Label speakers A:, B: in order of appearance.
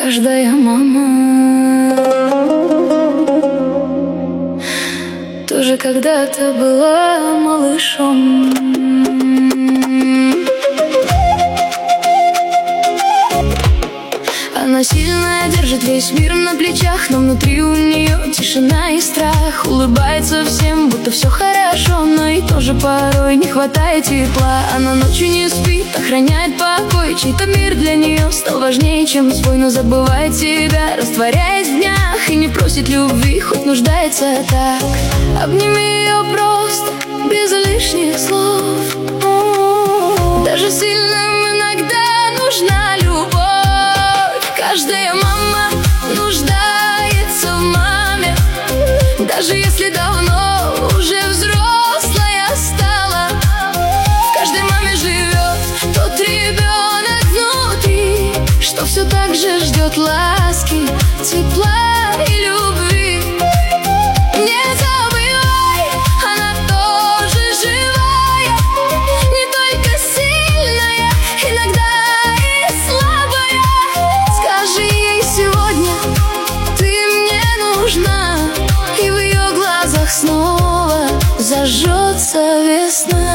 A: Каждая мама тоже когда-то была малышом. Она сильная, держит весь мир на плечах, но внутри у нее тишина и страх. Улыбается всем, будто все хорошо, но и тоже порой не хватает тепла. Она ночью не спит, охраняет покой. Чей-то мир для нее стал важнее, чем свой, но забывает себя, растворяясь в днях, и не просит любви, хоть нуждается так. Обними ее просто, без лишних слов. Даже сильным иногда нужна любовь. Каждая мама нуждается в маме, даже если давно уже взрослая стала. В каждой маме живет тот ребенок внутри, что все так же ждет ласки, тепла и любви. Не забывай, она тоже живая, не только сильная, иногда и слабая. Скажи ей сегодня: ты мне нужна, и в ее глазах снова зажжется весна.